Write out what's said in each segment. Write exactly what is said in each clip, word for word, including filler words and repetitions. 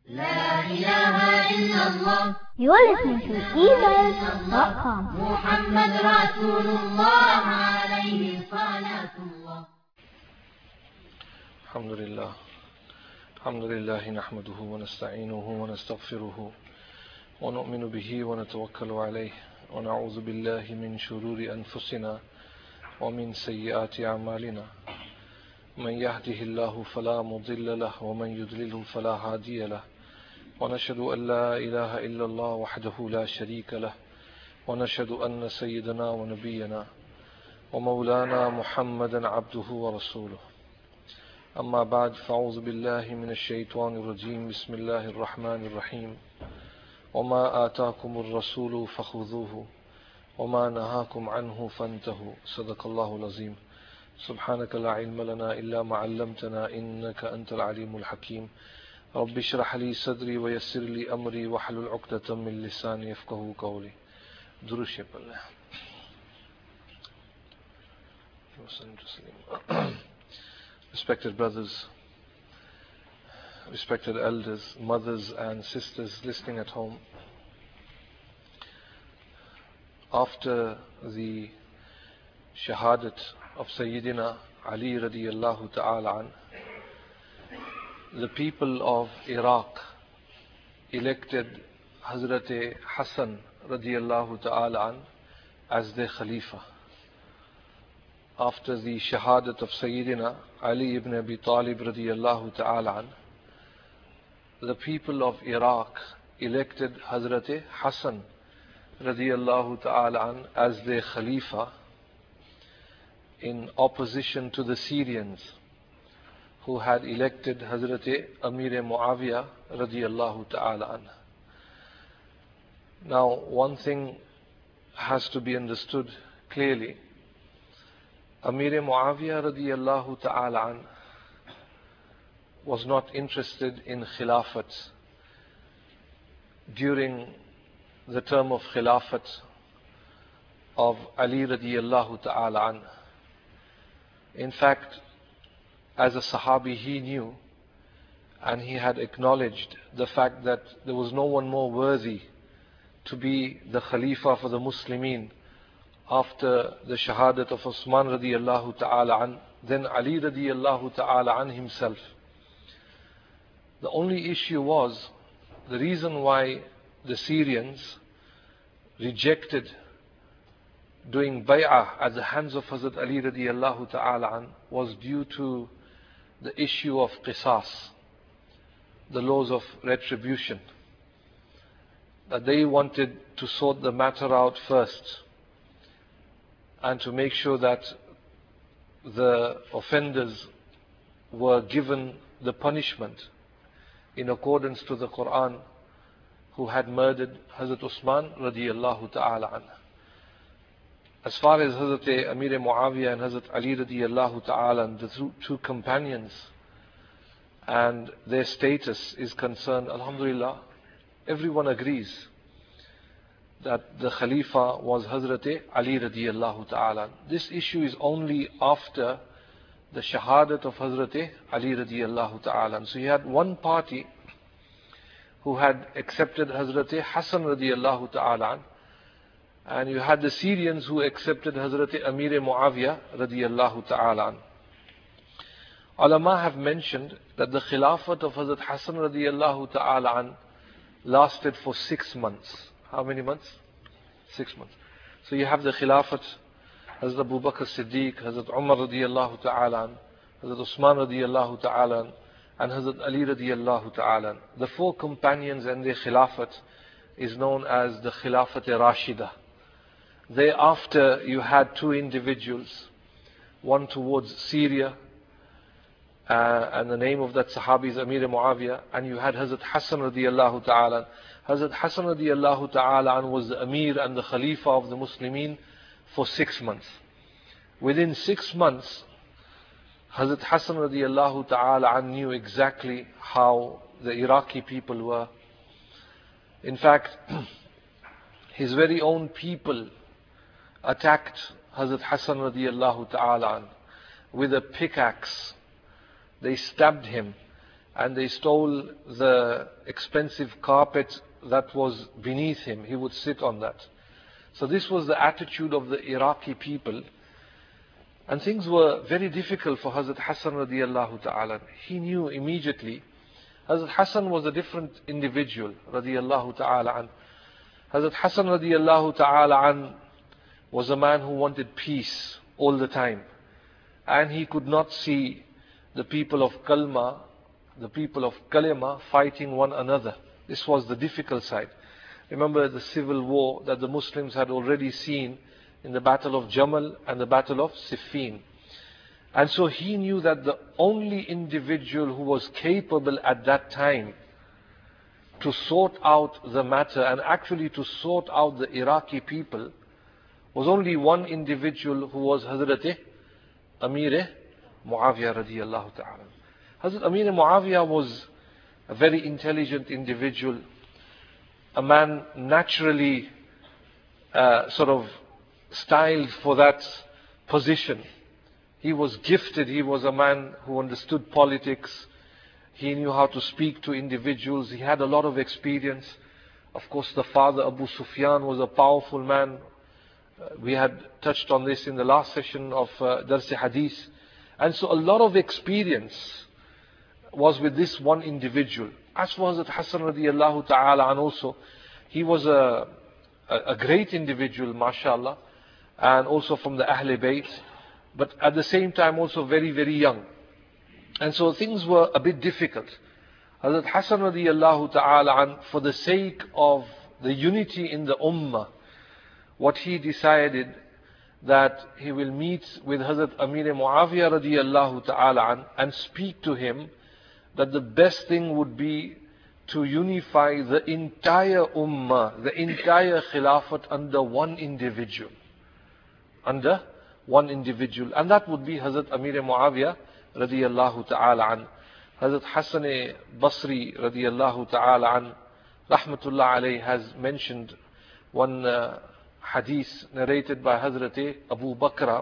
لا إله إلا الله. You are listening to e mail dot com. محمد رسول الله عليه صلاة الله. الحمد لله الحمد لله نحمده ونستعينه ونستغفره ونؤمن به ونتوكل عليه ونعوذ بالله من شرور أنفسنا ومن سيئات أعمالنا من يهده الله فلا مضل له ومن يضلله فلا هادي له ونشهد أن لا إله إلا الله وحده لا شريك له ونشهد أن سيدنا ونبينا ومولانا محمدا عبده ورسوله. أما بعد، فأعوذ بالله من الشيطان الرجيم. بسم الله الرحمن الرحيم. وما آتاكم الرسول فخذوه وما نهاكم عنه فانتهوا. صدق الله العظيم. سبحانك لا علم لنا إلا ما علمتنا إنك أنت العليم الحكيم. رب اشرح لي صدري ويسر لي أمري واحلل عقدة من لساني يفقهوا قولي. درود شریف الله. Respected brothers, respected elders, mothers and sisters listening at home, after the shahadat of Sayyidina Ali radiyallahu ta'ala an, the people of Iraq elected Hazrat Hassan radiyallahu ta'ala an as their Khalifa. After the shahadat of Sayyidina Ali ibn Abi Talib radiyallahu ta'ala an, the people of Iraq elected Hazrat Hassan radiyallahu ta'ala an as their Khalifa in opposition to the Syrians who had elected Hazrat Amir Muawiyah radiyallahu ta'ala an. Now, one thing has to be understood clearly. Amir Muawiyah radiyallahu ta'ala an was not interested in Khilafat during the term of Khilafat of Ali radiyallahu ta'ala an. In fact, as a Sahabi, he knew and he had acknowledged the fact that there was no one more worthy to be the Khalifa for the Muslimin after the shahadat of Uthman radiyallahu ta'ala an, then Ali radiyallahu ta'ala an himself. The only issue was the reason why the Syrians rejected doing bay'ah at the hands of Hazrat Ali radiyallahu ta'ala an was due to the issue of qisas, the laws of retribution. That they wanted to sort the matter out first and to make sure that the offenders were given the punishment in accordance to the Quran who had murdered Hazrat Uthman radiyallahu ta'ala an. As far as Hazrat Amir Muawiyah and Hazrat Ali radiyallahu ta'ala an, the two, two companions and their status is concerned, alhamdulillah, everyone agrees that the Khalifa was Hazrat Ali radiyallahu ta'ala. This issue is only after the shahadat of Hazrat Ali radiyallahu ta'ala. So you had one party who had accepted Hazrat Hassan radiyallahu ta'ala, and you had the Syrians who accepted Hazrat Amir Muawiyah radiyallahu ta'ala. Ulama have mentioned that the Khilafat of Hazrat Hassan radiyallahu ta'ala lasted for six months. How many months? Six months. So you have the Khilafat, Hazrat Abu Bakr Siddiq, Hazrat Umar radiyallahu ta'ala, Hazrat Usman radiyallahu ta'ala, and Hazrat Ali radiyallahu ta'ala. The four companions and their Khilafat is known as the Khilafat Rashida. Thereafter you had two individuals, one towards Syria, uh, and the name of that Sahabi is Amir Muawiyah, and you had Hazrat Hassan radiyallahu ta'ala. Hazrat Hassan radiyallahu ta'ala was the Amir and the Khalifa of the Muslimin for six months. Within six months, Hazrat Hassan radiyallahu ta'ala knew exactly how the Iraqi people were. In fact, his very own people attacked Hazrat Hassan radiyallahu ta'ala with a pickaxe. They stabbed him and they stole the expensive carpet that was beneath him. He would sit on that. So this was the attitude of the Iraqi people. And things were very difficult for Hazrat Hassan radiallahu ta'ala. He knew immediately. Hazrat Hassan was a different individual radiallahu ta'ala an. Hazrat Hassan radiallahu ta'ala an was a man who wanted peace all the time. And he could not see the people of Kalma, the people of Kalima fighting one another. This was the difficult side. Remember the civil war that the Muslims had already seen in the Battle of Jamal and the Battle of Siffin. And so he knew that the only individual who was capable at that time to sort out the matter and actually to sort out the Iraqi people was only one individual, who was Hazrat Amir Muawiyah radiyallahu ta'ala. Hazrat Amir Muawiyah was a very intelligent individual, a man naturally uh, sort of styled for that position. He was gifted. He was a man who understood politics. He knew how to speak to individuals. He had a lot of experience. Of course, the father, Abu Sufyan, was a powerful man. Uh, we had touched on this in the last session of uh, Dars Hadith. And so a lot of experience was with this one individual. As for Hazrat Hassan radiallahu ta'ala, and also, he was a, a, a great individual, mashallah, and also from the Ahl Bayt, but at the same time also very, very young. And so things were a bit difficult. Hazrat Hassan radiallahu ta'ala an, for the sake of the unity in the ummah, what he decided that he will meet with Hazrat Amir Muawiyah radiallahu ta'ala an, and speak to him that the best thing would be to unify the entire ummah, the entire khilafat under one individual. Under one individual. And that would be Hazrat Amir Muawiyah radiyallahu ta'ala an. Hazrat Hassan Basri radiyallahu ta'ala an, rahmatullah alayhi, has mentioned one uh, hadith narrated by Hazrat Abu Bakr.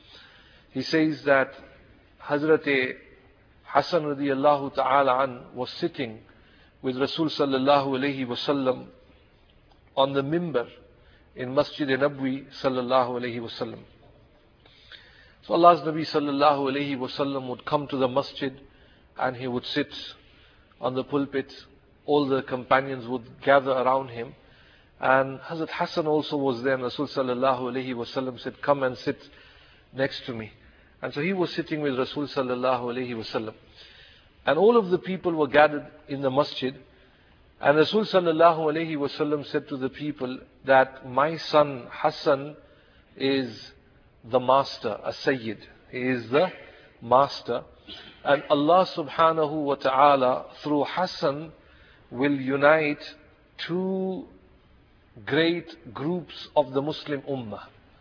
He says that Hazrat Hassan radiyallahu ta'ala an was sitting with Rasul sallallahu alayhi wasallam on the mimbar in Masjid Nabwi sallallahu alayhi wasallam. So Allah's Nabi sallallahu alayhi wasallam would come to the masjid and he would sit on the pulpit. All the companions would gather around him. And Hazrat Hassan also was there, and Rasul sallallahu alayhi wasallam said, "Come and sit next to me." And so he was sitting with Rasul sallallahu alayhi wasallam. And all of the people were gathered in the masjid. And Rasul sallallahu alayhi wasallam said to the people that my son Hassan is the master, a Sayyid. He is the master. And Allah subhanahu wa ta'ala through Hassan will unite two great groups of the Muslim Ummah.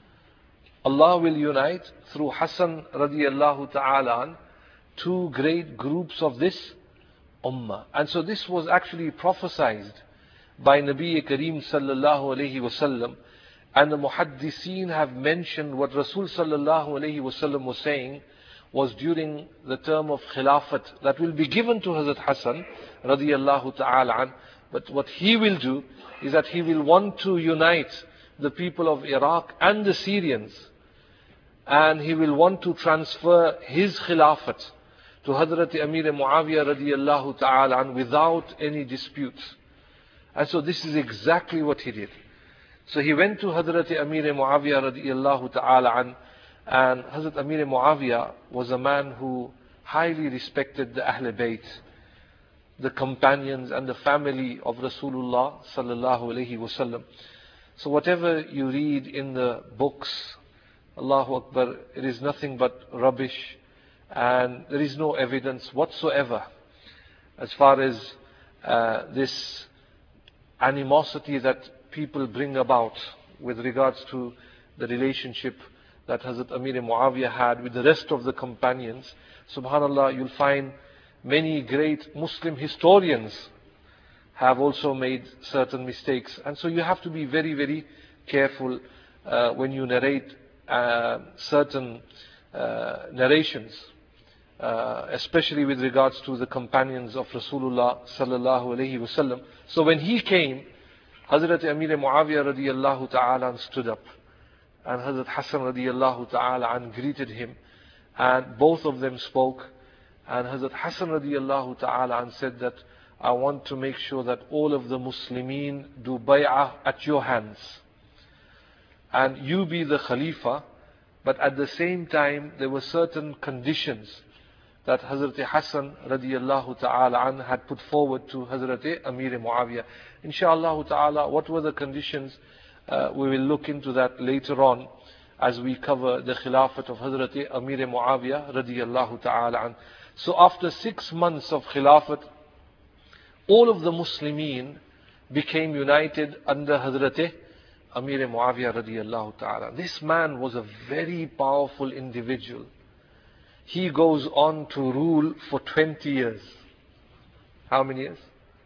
Allah will unite through Hassan radiyallahu ta'ala two great groups of this Ummah. And so this was actually prophesied by Nabi Kareem sallallahu alayhi wasallam. And the Muhaddiseen have mentioned what Rasul sallallahu alayhi wasallam was saying was during the term of Khilafat that will be given to Hazrat Hassan radiyallahu ta'ala an. But what he will do is that he will want to unite the people of Iraq and the Syrians. And he will want to transfer his Khilafat to Hazrat Amir Muawiyah radiyallahu ta'ala an without any disputes. And so this is exactly what he did. So he went to Hazrat Amir Muawiyah radiyallahu ta'ala an, and Hazrat Amir Muawiyah was a man who highly respected the Ahl Bayt, the companions and the family of Rasulullah sallallahu alayhi wasallam. So whatever you read in the books, Allahu Akbar, it is nothing but rubbish, and there is no evidence whatsoever as far as uh, this animosity that people bring about with regards to the relationship that Hazrat Amir Muawiyah had with the rest of the companions. Subhanallah, you'll find many great Muslim historians have also made certain mistakes. And so you have to be very, very careful uh, when you narrate uh, certain uh, narrations. uh, especially with regards to the companions of Rasulullah sallallahu alaihi wasallam. So when he came, Hazrat Amir Muawiyah radiyallahu ta'ala stood up, and Hazrat Hassan radiyallahu ta'ala greeted him, and both of them spoke, and Hazrat Hassan radiyallahu ta'ala said that, I want to make sure that all of the Muslimin do bay'ah at your hands, and you be the Khalifa. But at the same time, there were certain conditions that Hazrat Hassan radiyallahu ta'ala had put forward to Hazrat Amir Muawiyah. Inshallah ta'ala, what were the conditions? Uh, we will look into that later on as we cover the Khilafat of Hazrat Amir Muawiyah radiyallahu ta'ala. So after six months of Khilafat, all of the Muslimin became united under Hazrat Amir Muawiyah radiyallahu ta'ala. This man was a very powerful individual. He goes on to rule for twenty years. How many years?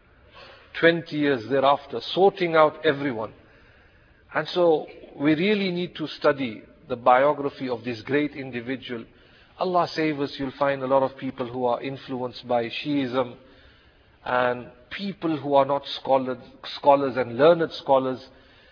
twenty years thereafter, sorting out everyone. And so we really need to study the biography of this great individual. Allah save us, you'll find a lot of people who are influenced by Shiism, and people who are not scholars, scholars and learned scholars.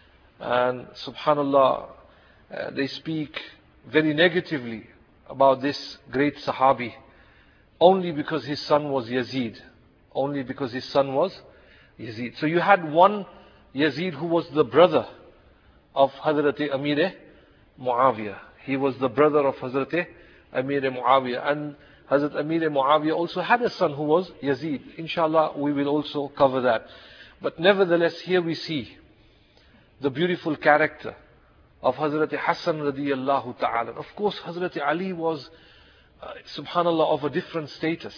And subhanallah, uh, they speak very negatively about this great Sahabi, only because his son was Yazid. Only because his son was Yazid. So you had one Yazid who was the brother of Hazrat Amir Muawiyah. He was the brother of Hazrat Amir Muawiyah. And Hazrat Amir Muawiyah also had a son who was Yazid. Inshallah, we will also cover that. But nevertheless, here we see the beautiful character of Hazrat Hassan radiyallahu ta'ala. Of course, Hazrat Ali was, uh, subhanallah, of a different status.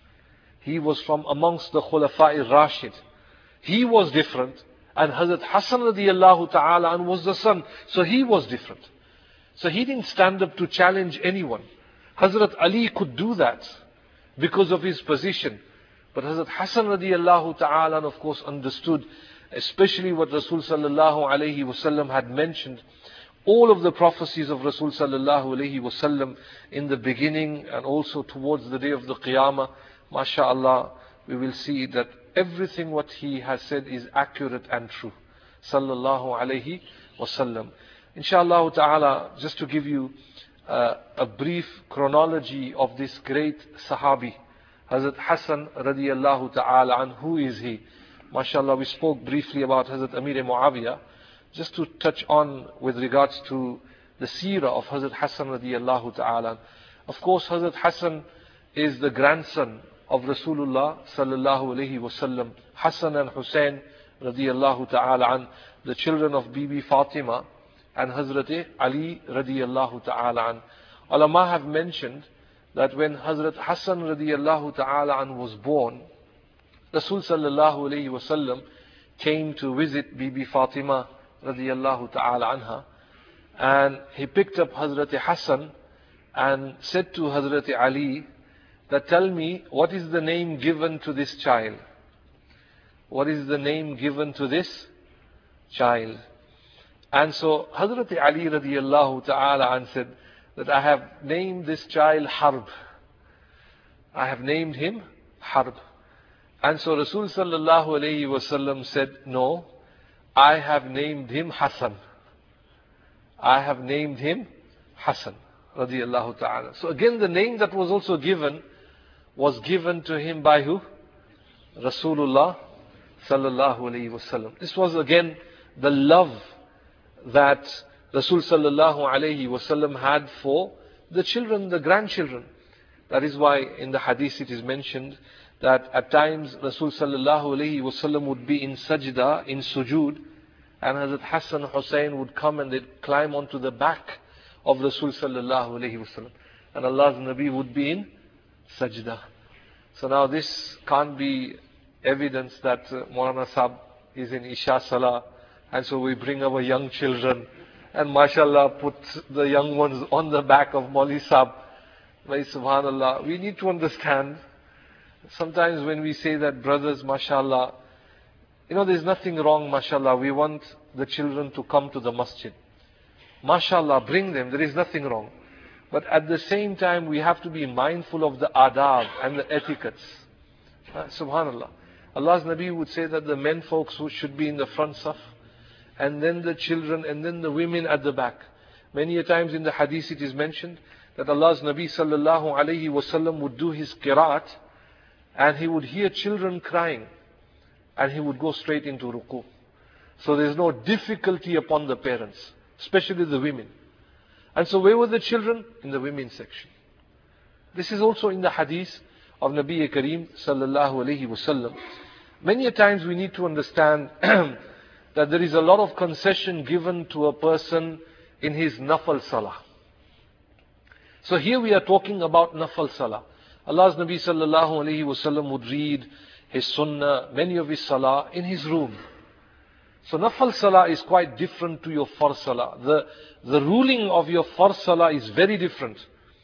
He was from amongst the Khulafa'i Rashid. He was different. And Hazrat Hassan radiyallahu ta'ala was the son. So he was different. So he didn't stand up to challenge anyone. Hazrat Ali could do that because of his position. But Hazrat Hassan radiyallahu ta'ala, of course, understood, especially what Rasul sallallahu alayhi wasallam had mentioned. All of the prophecies of Rasul sallallahu alayhi wasallam in the beginning and also towards the day of the Qiyamah, mashallah, we will see that everything what he has said is accurate and true. Sallallahu alayhi wasallam. Inshallah ta'ala, just to give you uh, a brief chronology of this great Sahabi, Hazrat Hassan radiyallahu ta'ala, and who is he? MashaAllah, we spoke briefly about Hazrat Amir Muawiyah. Just to touch on with regards to the seerah of Hazrat Hassan radiyallahu ta'ala. Of course, Hazrat Hassan is the grandson of Rasulullah sallallahu alayhi wasallam. Hassan and Hussein radiyallahu ta'ala an, the children of Bibi Fatima and Hazrat Ali radiyallahu ta'ala an. Ulama have mentioned that when Hazrat Hassan radiyallahu ta'ala an was born, Rasul sallallahu alayhi wasallam came to visit Bibi Fatima radiyallahu ta'ala anha, and he picked up Hazrat Hassan and said to Hazrat Ali that, tell me, what is the name given to this child? What is the name given to this child? And so Hazrat Ali radiyallahu ta'ala said that I have named this child Harb. I have named him Harb. And so Rasul sallallahu alayhi wasallam said, no, I have named him Hassan. I have named him Hassan radiyallahu ta'ala. So again, the name that was also given was given to him by who? Rasulullah sallallahu alayhi wasallam. This was again the love that Rasul sallallahu alayhi wasallam had for the children, the grandchildren. That is why in the hadith it is mentioned that at times Rasul sallallahu alayhi wasallam would be in sajda, in sujood, and Hazrat Hassan Hussein would come and they'd climb onto the back of Rasul sallallahu alayhi wasallam, and Allah's Nabi would be in sajda. So now this can't be evidence that uh, Maulana Sahib is in Isha Salah, and so we bring our young children and mashallah put the young ones on the back of Mauli Sahib. By subhanallah, we need to understand, sometimes when we say that, brothers, mashallah, you know, there's nothing wrong, mashallah. We want the children to come to the masjid. Mashallah, bring them. There is nothing wrong. But at the same time, we have to be mindful of the adab and the etiquettes. Uh, Subhanallah. Allah's Nabi would say that the men folks who should be in the front saf, and then the children, and then the women at the back. Many a times in the hadith it is mentioned that Allah's Nabi sallallahu alayhi wasallam would do his qiraat, and he would hear children crying, and he would go straight into ruku. So there's no difficulty upon the parents, especially the women. And so where were the children? In the women's section. This is also in the hadith of Nabi Kareem sallallahu alayhi wasallam. Many a times we need to understand that there is a lot of concession given to a person in his nafal salah. So here we are talking about nafal salah. Allah's Nabi sallallahu alayhi wasallam would read his sunnah, many of his salah, in his room. So nafal salah is quite different to your farz salah. The, the ruling of your farz salah is very different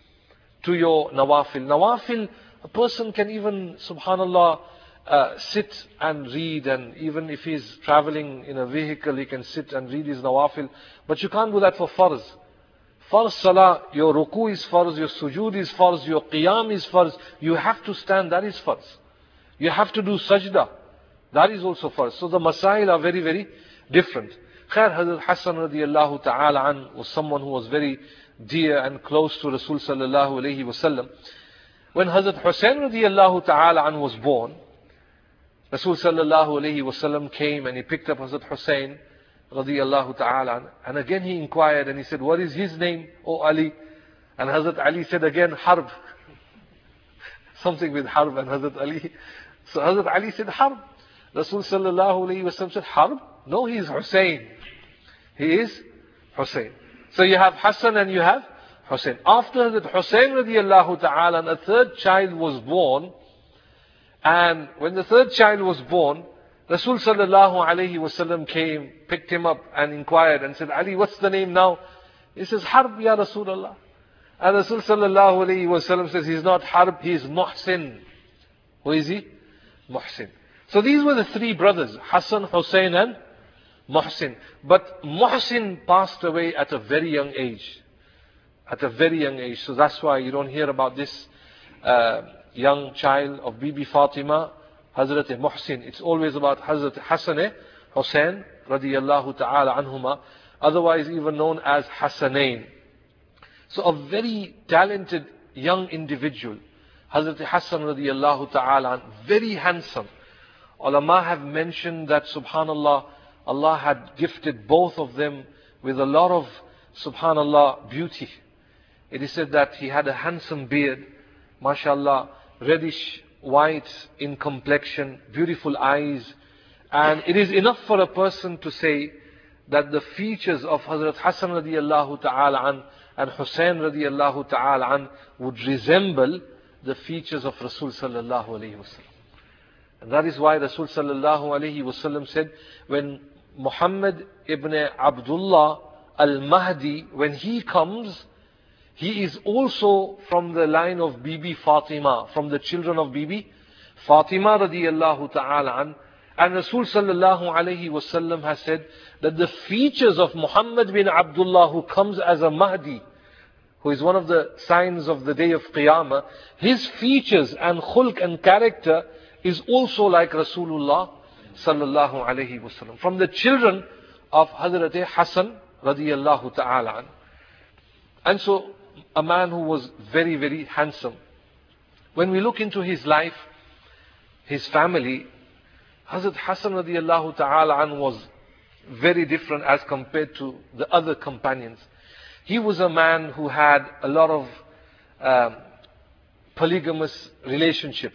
to your nawafil. Nawafil, a person can even, subhanallah, uh, sit and read, and even if he's traveling in a vehicle, he can sit and read his nawafil. But you can't do that for farz. Farz salah, your ruku is farz, your sujood is farz, your qiyam is farz. You have to stand, that is farz. You have to do sajda. That is also farz. So the masail are very, very different. Khair, Hazrat Hassan radiallahu ta'ala an was someone who was very dear and close to Rasul sallallahu alayhi wasallam. When Hazrat Hussain radiallahu ta'ala an was born, Rasul sallallahu alayhi wasallam came and he picked up Hazrat Hussain radiallahu ta'ala an, and again he inquired and he said, what is his name, O Ali? And Hazrat Ali said again, Harb. Something with Harb, and Hazrat Ali. So Hazrat Ali said, Harb. Rasul sallallahu alayhi wa sallam said, Harb? No, he is Hussein. He is Hussein. So you have Hassan and you have Hussein. After that Hussein radiallahu ta'ala, a third child was born. And when the third child was born, Rasul sallallahu alayhi wa sallam came, picked him up and inquired and said, Ali, what's the name now? He says, Harb, ya Rasulullah. And Rasul sallallahu alayhi wa sallam says, he's not Harb, he's Muhsin. Who is he? Muhsin. So these were the three brothers, Hassan, Hussein and Muhsin. But Muhsin passed away at a very young age. At a very young age. So that's why you don't hear about this uh, young child of Bibi Fatima, Hazrat Muhsin. It's always about Hazrat Hassan, Hussein, radiyallahu ta'ala anhuma, otherwise even known as Hassanain. So a very talented young individual, Hazrat Hassan radiyallahu ta'ala, very handsome. Ulama have mentioned that, subhanallah, Allah had gifted both of them with a lot of, subhanallah, beauty. It is said that he had a handsome beard, mashallah, reddish white in complexion, beautiful eyes. And it is enough for a person to say that the features of Hazrat Hassan radiyallahu ta'ala an and Hussein radiyallahu ta'ala an would resemble the features of Rasul sallallahu alayhi wa sallam. And that is why Rasul sallallahu alayhi wa sallam said, when Muhammad ibn Abdullah al-Mahdi, when he comes, he is also from the line of Bibi Fatima, from the children of Bibi Fatima radiyallahu ta'ala an. And Rasul sallallahu alayhi wa sallam has said that the features of Muhammad bin Abdullah, who comes as a Mahdi, who is one of the signs of the day of Qiyamah, his features and khulq and character is also like Rasulullah sallallahu alayhi wa sallam, from the children of Hazrat Hassan radiyallahu ta'ala an. And so a man who was very, very handsome. When we look into his life, his family, Hazrat Hassan radiyallahu ta'ala an was very different as compared to the other companions. He was a man who had a lot of um, polygamous relationship.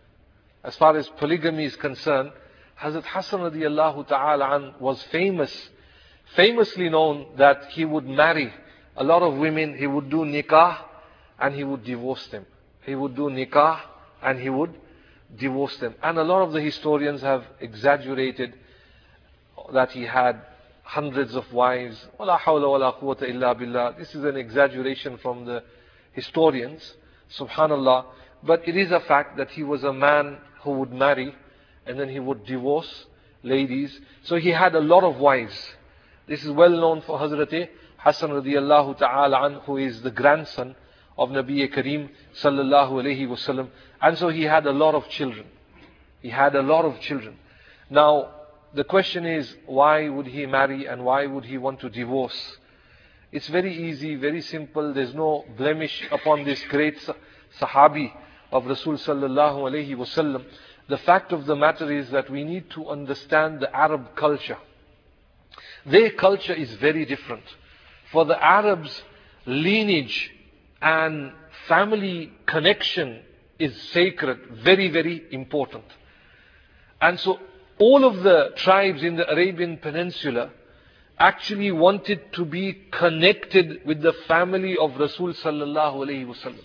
As far as polygamy is concerned, Hazrat Hassan radiyallahu ta'ala an was famous, famously known that he would marry a lot of women. He would do nikah and he would divorce them. He would do nikah and he would divorce them. And a lot of the historians have exaggerated that he had hundreds of wives. Wala hawla wala quwwata illa billah. This is an exaggeration from the historians, subhanallah. But it is a fact that he was a man who would marry and then he would divorce ladies. So he had a lot of wives. This is well known for Hazrat Hassan radiallahu ta'ala an, who is the grandson of Nabi Kareem sallallahu alayhi wasallam. And so he had a lot of children. He had a lot of children. Now, the question is, why would he marry and why would he want to divorce? It's very easy, very simple. There's no blemish upon this great Sahabi of Rasul sallallahu alayhi wasallam. The fact of the matter is that we need to understand the Arab culture. Their culture is very different. For the Arabs, lineage and family connection is sacred, very, very important. And so all of the tribes in the Arabian Peninsula actually wanted to be connected with the family of Rasul sallallahu alayhi wasallam.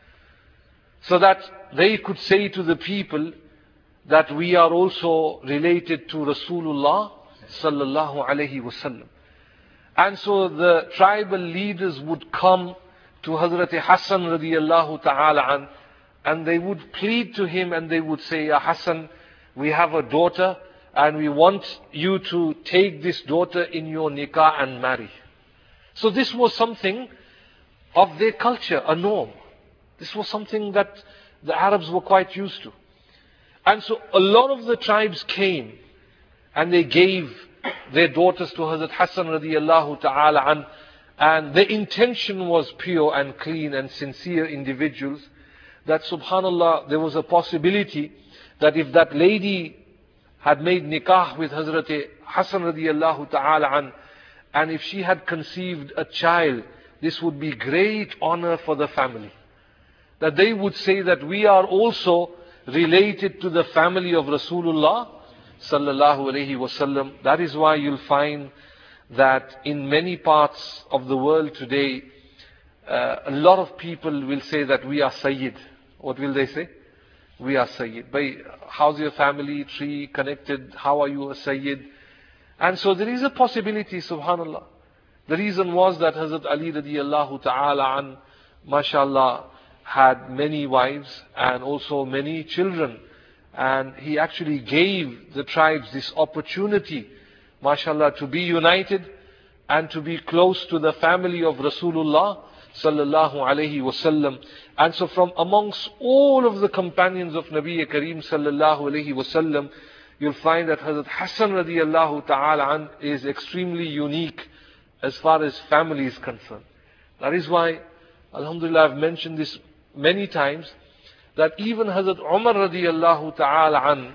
So that they could say to the people that we are also related to Rasulullah sallallahu alayhi wasallam. And so the tribal leaders would come to Hazrat Hassan radiallahu ta'ala an, and they would plead to him and they would say, Ya Hassan, we have a daughter and we want you to take this daughter in your nikah and marry. So this was something of their culture, a norm. This was something that the Arabs were quite used to. And so a lot of the tribes came and they gave their daughters to Hazrat Hassan radiallahu ta'ala an, and their intention was pure and clean and sincere individuals, that subhanallah, there was a possibility that if that lady had made nikah with Hazrat Hassan radiallahu ta'ala an, and if she had conceived a child, this would be great honor for the family. That they would say that we are also related to the family of Rasulullah sallallahu alayhi wasallam. That is why you'll find that in many parts of the world today, uh, a lot of people will say that we are Sayyid. What will they say? We are Sayyid. By how's your family tree connected? How are you a Sayyid? And so there is a possibility, subhanallah. The reason was that Hazrat Ali radiallahu ta'ala an, mashallah, had many wives and also many children. And he actually gave the tribes this opportunity, mashallah, to be united and to be close to the family of Rasulullah sallallahu alayhi wasallam. And so from amongst all of the companions of Nabi Kareem sallallahu alayhi wasallam, you'll find that Hazrat Hassan radiallahu ta'ala an is extremely unique as far as family is concerned. That is why, alhamdulillah, I've mentioned this many times, that even Hazrat Umar radiallahu ta'ala an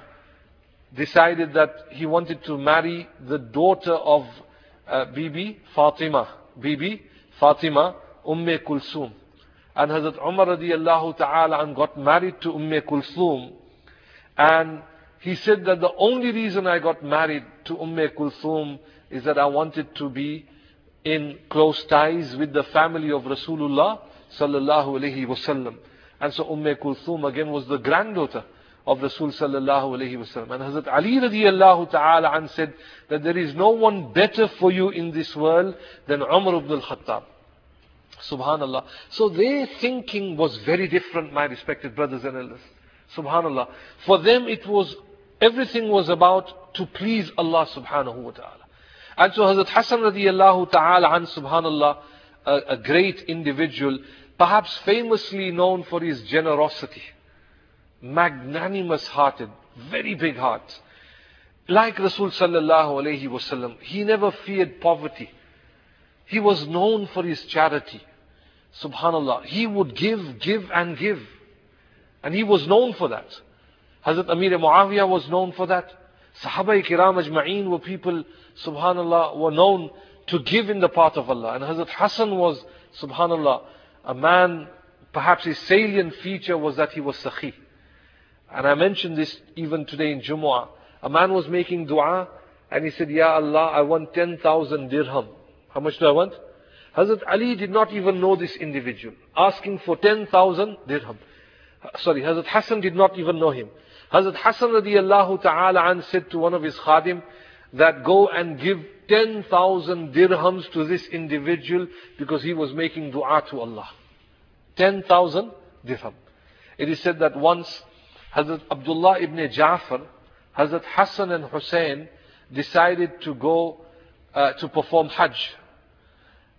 decided that he wanted to marry the daughter of uh, Bibi Fatima, Bibi Fatima, Umm Kulthum. And Hazrat Umar radiallahu ta'ala an got married to Umm Kulthum. And he said that the only reason I got married to Umm Kulthum is that I wanted to be in close ties with the family of Rasulullah sallallahu alayhi wasallam. And so Umm Kulthum again was the granddaughter of Rasul sallallahu alayhi wasallam. And Hazrat Ali radiallahu ta'ala an said that there is no one better for you in this world than Umar ibn al-Khattab. Subhanallah. So their thinking was very different, my respected brothers and elders. Subhanallah. For them it was, everything was about to please Allah subhanahu wa ta'ala. And so Hazrat Hassan radiallahu ta'ala an, subhanallah, a, a great individual, perhaps famously known for his generosity, magnanimous hearted, very big heart. Like Rasul sallallahu alayhi wasallam, he never feared poverty. He was known for his charity. Subhanallah. He would give, give and give. And he was known for that. Hazrat Amir Muawiyah was known for that. Sahaba Kiram Ajma'een were people, subhanallah, were known to give in the path of Allah. And Hazrat Hassan was, subhanallah, a man, perhaps his salient feature was that he was Sakhi. And I mentioned this even today in Jumu'ah. A man was making dua and he said, Ya Allah, I want ten thousand dirham. How much do I want? Hazrat Ali did not even know this individual, asking for ten thousand dirham. Sorry, Hazrat Hassan did not even know him. Hazrat Hassan radiallahu ta'ala an said to one of his khadim that go and give ten thousand dirhams to this individual because he was making dua to Allah. ten thousand dirham. It is said that once Hazrat Abdullah ibn Ja'far, Hazrat Hassan and Hussein decided to go uh, to perform Hajj.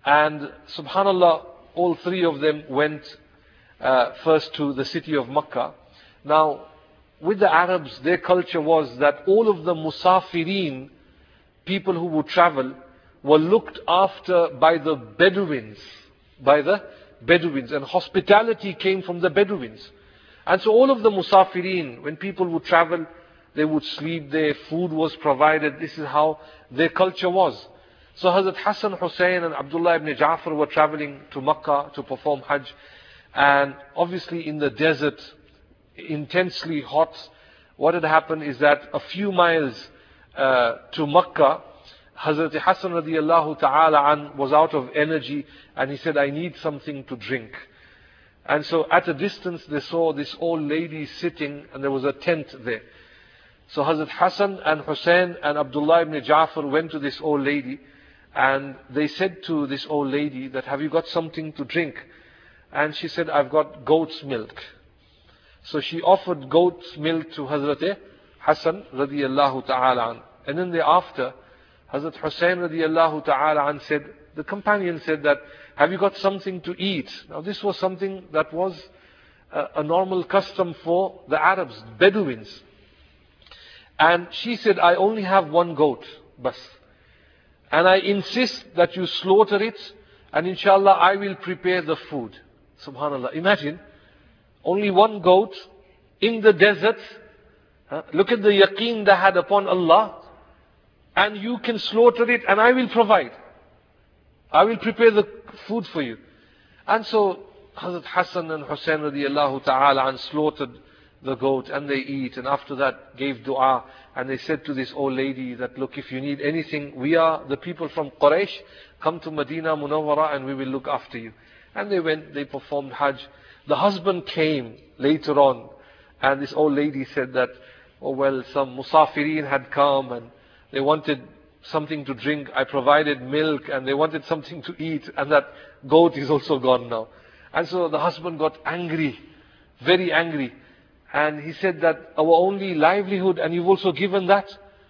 And subhanallah, all three of them went uh, first to the city of Makkah. Now, with the Arabs, their culture was that all of the Musafirin, people who would travel, were looked after by the Bedouins, by the Bedouins, and hospitality came from the Bedouins. And so all of the Musafirin, when people would travel, they would sleep there, food was provided. This is how their culture was. So Hazrat Hassan, Hussein and Abdullah ibn Ja'far were traveling to Makkah to perform Hajj. And obviously in the desert, intensely hot, what had happened is that a few miles uh, to Makkah, Hazrat Hassan radiallahu ta'ala an was out of energy, and he said, I need something to drink. And so at a distance they saw this old lady sitting, and there was a tent there. So Hazrat Hassan and Hussein and Abdullah ibn Ja'far went to this old lady, and they said to this old lady that, have you got something to drink? And she said, I've got goat's milk. So she offered goat's milk to Hazrat Hassan radiallahu ta'ala an. And then thereafter, Hazrat Hussein radiallahu ta'ala an said, the companion said that, have you got something to eat? Now this was something that was a, a normal custom for the Arabs, Bedouins. And she said, I only have one goat, bas. And I insist that you slaughter it, and inshallah I will prepare the food. Subhanallah. Imagine, only one goat in the desert. Huh? Look at the yaqeen they had upon Allah. And you can slaughter it, and I will provide. I will prepare the food for you. And so Hazrat Hassan and Hussein radiallahu ta'ala and slaughtered the goat, and they eat, and after that gave dua, and they said to this old lady that, look, if you need anything, we are the people from Quraysh, come to Medina Munawwara and we will look after you. And they went, they performed Hajj. The husband came later on, and this old lady said that, oh well, some Musafirin had come and they wanted something to drink. I provided milk, and they wanted something to eat, and that goat is also gone now. And so the husband got angry, very angry. And he said that our only livelihood, and you've also given that.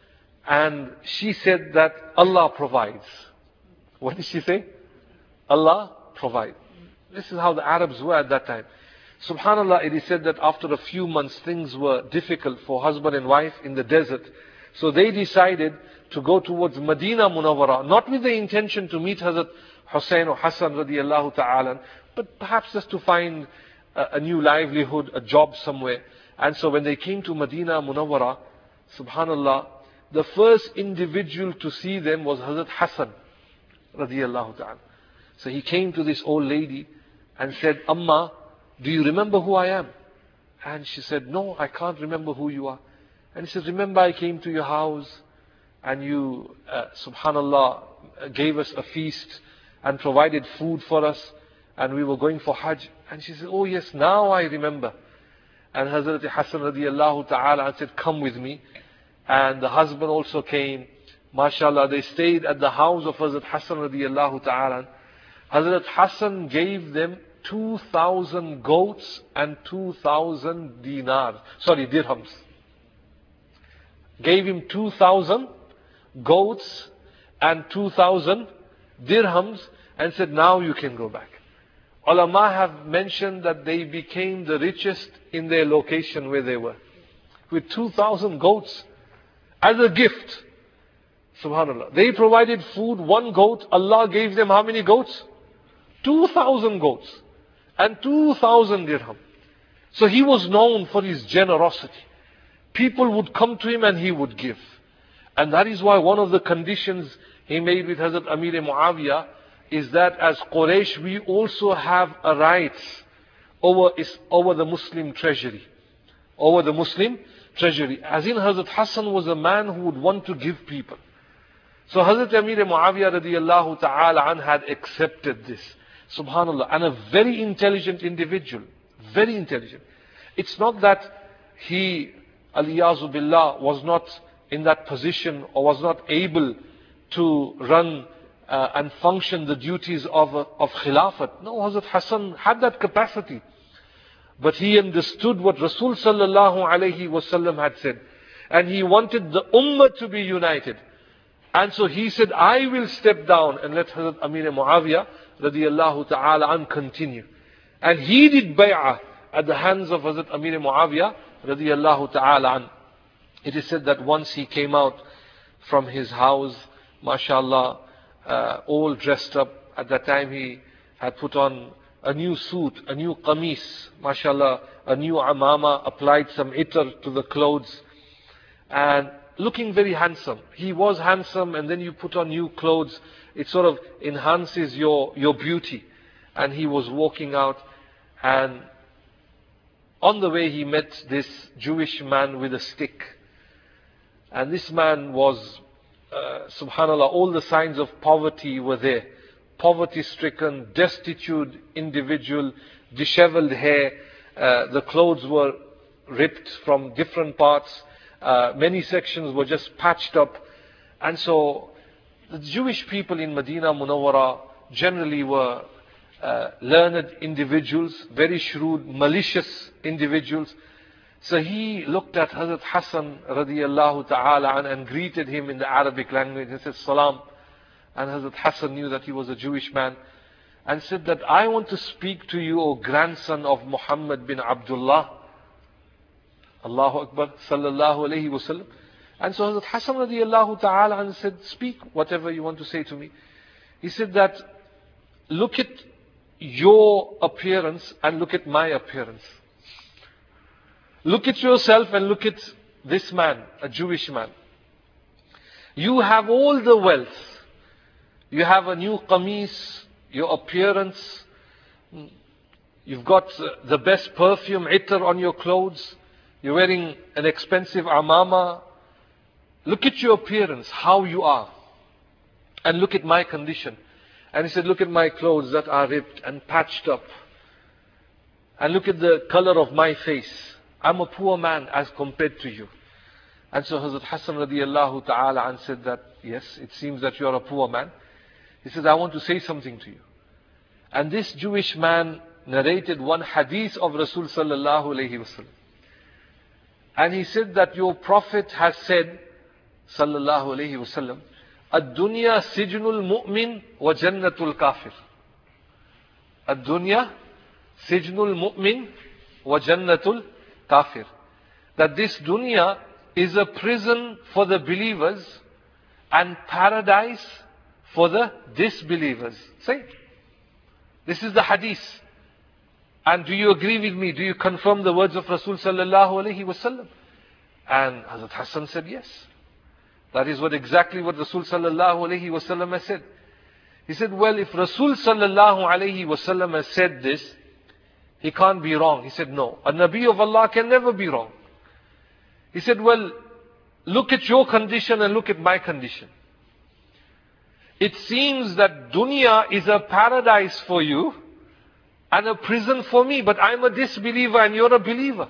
And she said that Allah provides. What did she say? Allah provides. This is how the Arabs were at that time. Subhanallah, it is said that after a few months things were difficult for husband and wife in the desert. So they decided to go towards Medina Munawwara, not with the intention to meet Hazrat Hussein or Hassan radiallahu ta'ala, but perhaps just to find a, a new livelihood, a job somewhere. And so when they came to Medina Munawwara, subhanallah, the first individual to see them was Hazrat Hassan radiallahu ta'ala. So he came to this old lady and said, Amma, do you remember who I am? And she said, no, I can't remember who you are. And he said, remember I came to your house and you, uh, subhanallah, gave us a feast and provided food for us, and we were going for Hajj. And she said, oh yes, now I remember. And Hazrat Hassan radiallahu ta'ala said, come with me. And the husband also came. MashaAllah, they stayed at the house of Hazrat Hassan radiallahu ta'ala. Hazrat Hassan gave them two thousand goats and two thousand dinars. Sorry, dirhams. Gave him two thousand goats and two thousand dirhams and said, now you can go back. Ulama have mentioned that they became the richest in their location where they were. With two thousand goats as a gift. Subhanallah. They provided food, one goat. Allah gave them how many goats? two thousand goats. And two thousand dirham. So he was known for his generosity. People would come to him and he would give. And that is why one of the conditions he made with Hazrat Amir Muawiyah is that as Quraysh, we also have a right over, over the Muslim treasury. Over the Muslim treasury. As in Hazrat Hassan was a man who would want to give people. So Hazrat Amir Muawiyah radiallahu ta'ala an had accepted this. Subhanallah. And a very intelligent individual. Very intelligent. It's not that he, aliyazu billah, was not in that position or was not able to run uh, and function the duties of, uh, of Khilafat. No, Hazrat Hassan had that capacity. But he understood what Rasul sallallahu alayhi wasallam had said. And he wanted the ummah to be united. And so he said, I will step down and let Hazrat Amir Muawiyah radiallahu ta'ala an continue. And he did bay'ah at the hands of Hazrat Amir Muawiyah radiallahu ta'ala an. It is said that once he came out from his house, mashallah, uh, all dressed up. At that time he had put on a new suit, a new qamis, mashallah, a new amama, applied some itar to the clothes, and looking very handsome. He was handsome, and then you put on new clothes, it sort of enhances your, your beauty. And he was walking out, and on the way he met this Jewish man with a stick. And this man was, uh, subhanallah, all the signs of poverty were there. Poverty-stricken, destitute individual, disheveled hair. Uh, the clothes were ripped from different parts. Uh, many sections were just patched up. And so the Jewish people in Medina Munawwara generally were uh, learned individuals, very shrewd, malicious individuals. So he looked at Hazrat Hassan radiallahu ta'ala and, and greeted him in the Arabic language. He said, Salam. And Hazrat Hassan knew that he was a Jewish man and said that, I want to speak to you, O grandson of Muhammad bin Abdullah. Allahu Akbar, sallallahu alayhi wasallam. And so Hazrat Hassan radiallahu ta'ala and said, speak whatever you want to say to me. He said that, look at your appearance and look at my appearance. Look at yourself and look at this man, a Jewish man. You have all the wealth. You have a new qamis, your appearance. You've got the best perfume, itar on your clothes. You're wearing an expensive amama. Look at your appearance, how you are. And look at my condition. And he said, look at my clothes that are ripped and patched up. And look at the color of my face. I'm a poor man as compared to you. And so Hazrat Hassan radiallahu ta'ala and said that, yes, it seems that you are a poor man. He said, I want to say something to you. And this Jewish man narrated one hadith of Rasul sallallahu alayhi wasallam. And he said that your Prophet has said, sallallahu alayhi wasallam, Ad-dunya sijnul mu'min wa jannatul kafir. Ad-dunya sijnul mu'min wa jannatul kafir. That this dunya is a prison for the believers and paradise for the disbelievers. Say, this is the hadith. And do you agree with me? Do you confirm the words of Rasul sallallahu alayhi wasallam? And Hazrat Hassan said yes. That is what exactly what Rasul sallallahu alayhi wasallam has said. He said, well, if Rasul sallallahu alayhi wasallam has said this, he can't be wrong. He said, no. A Nabi of Allah can never be wrong. He said, well, look at your condition and look at my condition. It seems that dunya is a paradise for you and a prison for me, but I'm a disbeliever and you're a believer.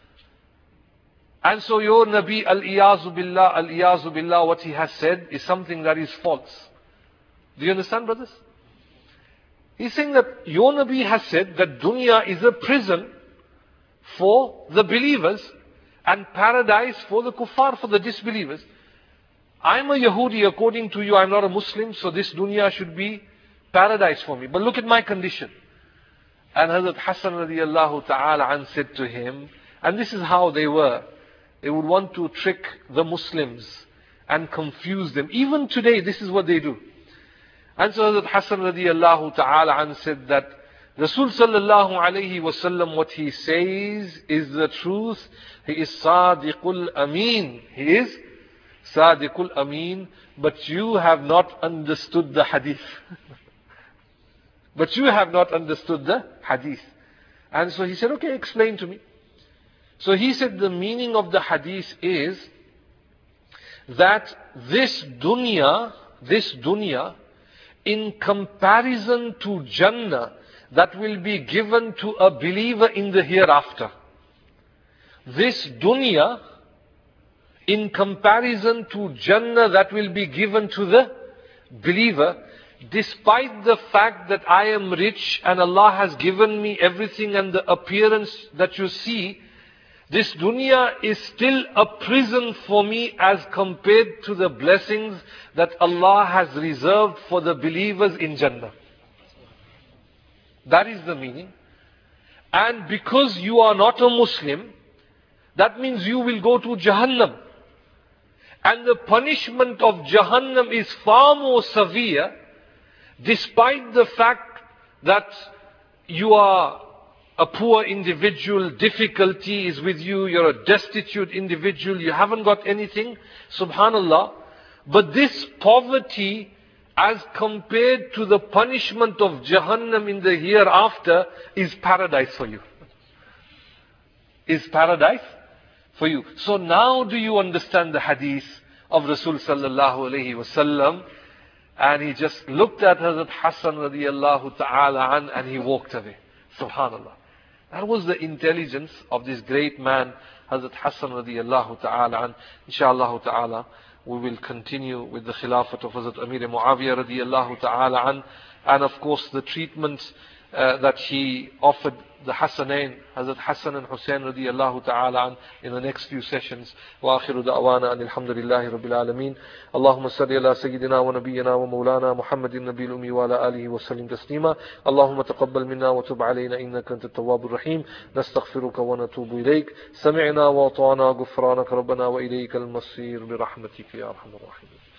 And so your Nabi, al-iyazu billah, al-iyazu billah, what he has said is something that is false. Do you understand, brothers? He's saying that your Nabi has said that dunya is a prison for the believers and paradise for the kuffar, for the disbelievers. I'm a Yahudi, according to you, I'm not a Muslim, so this dunya should be paradise for me. But look at my condition. And Hazrat Hassan radiallahu ta'ala an said to him, and this is how they were. They would want to trick the Muslims and confuse them. Even today, this is what they do. And so Hazrat Hassan radiallahu ta'ala an said that Rasul sallallahu alayhi wasallam, what he says is the truth. He is Sadiqul Ameen. He is Sadiqul Ameen. But you have not understood the hadith. But you have not understood the hadith. And so he said, okay, explain to me. So he said the meaning of the hadith is that this dunya, this dunya, in comparison to Jannah, that will be given to a believer in the hereafter. This dunya, in comparison to Jannah that will be given to the believer, despite the fact that I am rich and Allah has given me everything and the appearance that you see, This dunya is still a prison for me as compared to the blessings that Allah has reserved for the believers in Jannah. That is the meaning. And because you are not a Muslim, that means you will go to Jahannam. And the punishment of Jahannam is far more severe, despite the fact that you are a poor individual, difficulty is with you, you're a destitute individual, you haven't got anything, subhanallah. But this poverty, as compared to the punishment of Jahannam in the hereafter, is paradise for you. Is paradise for you. So now do you understand the hadith of Rasul sallallahu alayhi wasallam? And he just looked at Hazrat Hassan radiallahu ta'ala an, and he walked away. Subhanallah. That was the intelligence of this great man, Hazrat Hassan radiallahu ta'ala an. Inshallah ta'ala, we will continue with the Khilafat of Hazrat Amir Muawiyah radiallahu ta'ala an. And of course the treatment uh, that he offered the Hassanain, Hazrat Hassan and Hussein radiallahu ta'ala an, in the next few sessions. Wa akhiru da'wana and alhamdulillahi rabbil alameen. Allahumma salli ala sayyidina wa nabiyyina wa maulana Muhammadin nabil ummi wa ala alihi wa sallim taslima. Allahumma taqabbal minna wa tub alayna innaka anta tawwabur rahim. Nastaghfiruka wa natubu ilayk. Sami'na wa ata'na ghufranaka rabbana wa ilayka al-masir bi rahmatika ya arhamar rahimin.